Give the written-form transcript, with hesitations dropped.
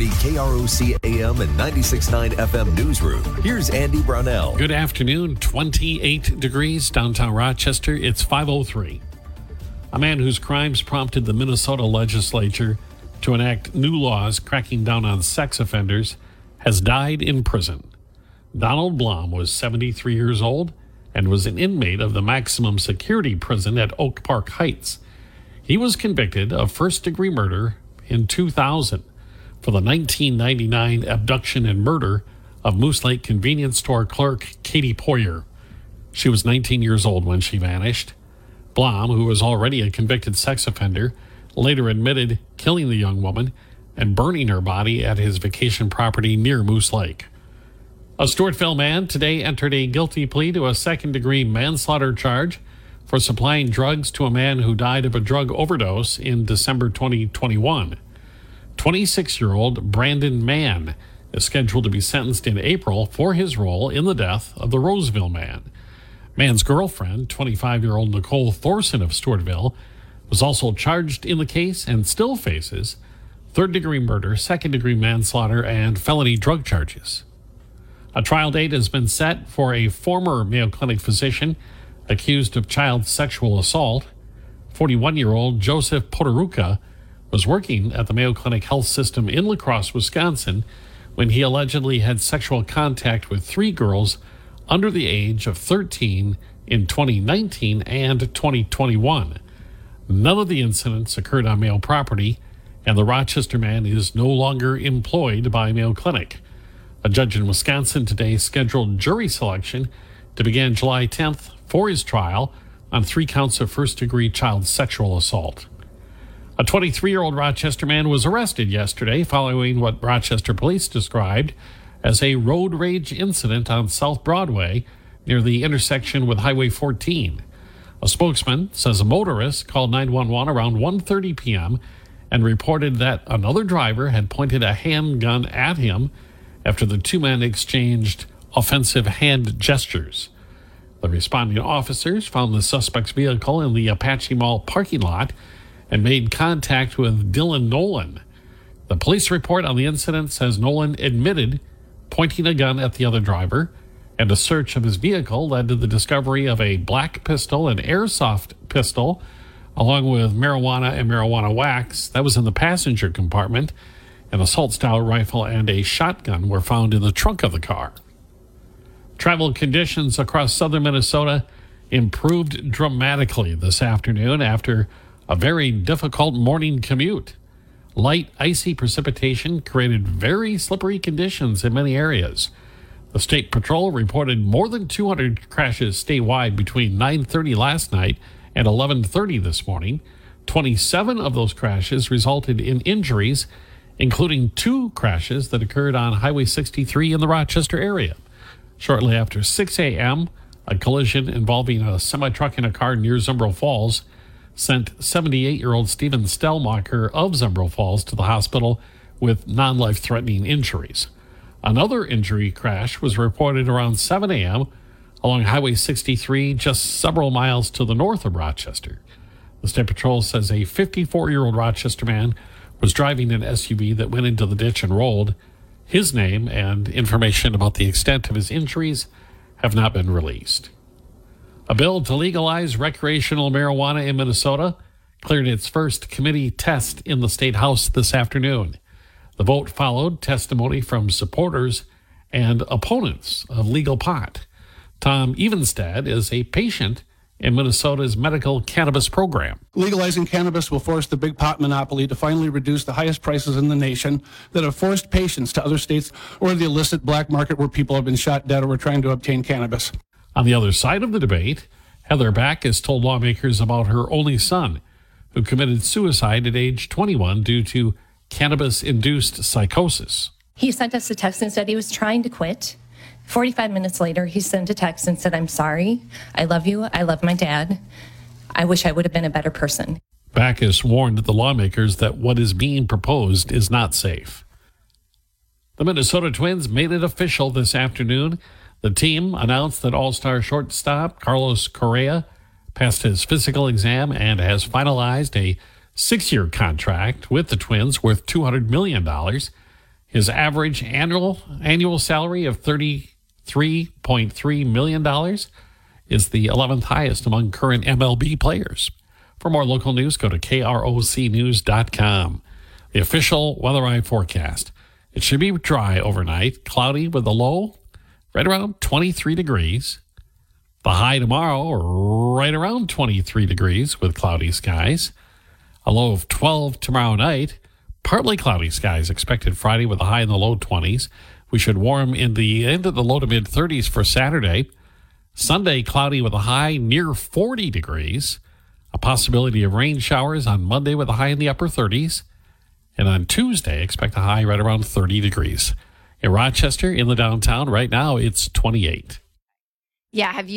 the KROC AM and 96.9 FM newsroom. Here's Andy Brownell. Good afternoon. 28 degrees downtown Rochester. It's 5:03. A man whose crimes prompted the Minnesota legislature to enact new laws cracking down on sex offenders has died in prison. Donald Blom was 73 years old and was an inmate of the maximum security prison at Oak Park Heights. He was convicted of first-degree murder in 2000 for the 1999 abduction and murder of Moose Lake convenience store clerk Katie Poyer. She was 19 years old when she vanished. Blom, who was already a convicted sex offender, later admitted killing the young woman and burning her body at his vacation property near Moose Lake. A Stewartville man today entered a guilty plea to a second-degree manslaughter charge for supplying drugs to a man who died of a drug overdose in December 2021. 26-year-old Brandon Mann is scheduled to be sentenced in April for his role in the death of the Roseville man. Mann's girlfriend, 25-year-old Nicole Thorson of Stewartville, was also charged in the case and still faces third-degree murder, second-degree manslaughter, and felony drug charges. A trial date has been set for a former Mayo Clinic physician accused of child sexual assault. 41-year-old Joseph Poteruca was working at the Mayo Clinic Health System in La Crosse, Wisconsin, when he allegedly had sexual contact with 3 girls under the age of 13 in 2019 and 2021. None of the incidents occurred on Mayo property, and the Rochester man is no longer employed by Mayo Clinic. A judge in Wisconsin today scheduled jury selection to begin July 10th for his trial on 3 counts of first-degree child sexual assault. A 23-year-old Rochester man was arrested yesterday following what Rochester police described as a road rage incident on South Broadway near the intersection with Highway 14. A spokesman says a motorist called 911 around 1:30 p.m. and reported that another driver had pointed a handgun at him after the 2 men exchanged offensive hand gestures. The responding officers found the suspect's vehicle in the Apache Mall parking lot and made contact with Dylan Nolan. The police report on the incident says Nolan admitted pointing a gun at the other driver, and a search of his vehicle led to the discovery of a black pistol, an airsoft pistol, along with marijuana and marijuana wax that was in the passenger compartment. An assault-style rifle and a shotgun were found in the trunk of the car. Travel conditions across southern Minnesota improved dramatically this afternoon after a very difficult morning commute. Light, icy precipitation created very slippery conditions in many areas. The State Patrol reported more than 200 crashes statewide between 9:30 last night and 11:30 this morning. 27 of those crashes resulted in injuries, including 2 crashes that occurred on Highway 63 in the Rochester area. Shortly after 6 a.m., a collision involving a semi-truck and a car near Zumbro Falls sent 78-year-old Stephen Stellmacher of Zumbro Falls to the hospital with non-life-threatening injuries. Another injury crash was reported around 7 a.m. along Highway 63, just several miles to the north of Rochester. The State Patrol says a 54-year-old Rochester man was driving an SUV that went into the ditch and rolled. His name and information about the extent of his injuries have not been released. A bill to legalize recreational marijuana in Minnesota cleared its first committee test in the State House this afternoon. The vote followed testimony from supporters and opponents of legal pot. Tom Evenstad is a patient in Minnesota's medical cannabis program. Legalizing cannabis will force the big pot monopoly to finally reduce the highest prices in the nation that have forced patients to other states or the illicit black market where people have been shot dead or are trying to obtain cannabis. On the other side of the debate, Heather Backus told lawmakers about her only son, who committed suicide at age 21 due to cannabis-induced psychosis. He sent us a text and said he was trying to quit. 45 minutes later, he sent a text and said, "I'm sorry. I love you. I love my dad. I wish I would have been a better person." Backus warned the lawmakers that what is being proposed is not safe. The Minnesota Twins made it official this afternoon. The team announced that all-star shortstop Carlos Correa passed his physical exam and has finalized a 6-year contract with the Twins worth $200 million. His average annual salary of $33.3 million is the 11th highest among current MLB players. For more local news, go to krocnews.com. The official Weather Eye forecast. It should be dry overnight, cloudy with a low right around 23 degrees. The high tomorrow, right around 23 degrees with cloudy skies. A low of 12 tomorrow night. Partly cloudy skies expected Friday with a high in the low 20s. We should warm in the end of the low to mid 30s for Saturday. Sunday, cloudy with a high near 40 degrees. A possibility of rain showers on Monday with a high in the upper 30s. And on Tuesday, expect a high right around 30 degrees. In Rochester, in the downtown, right now, it's 28. Yeah, have you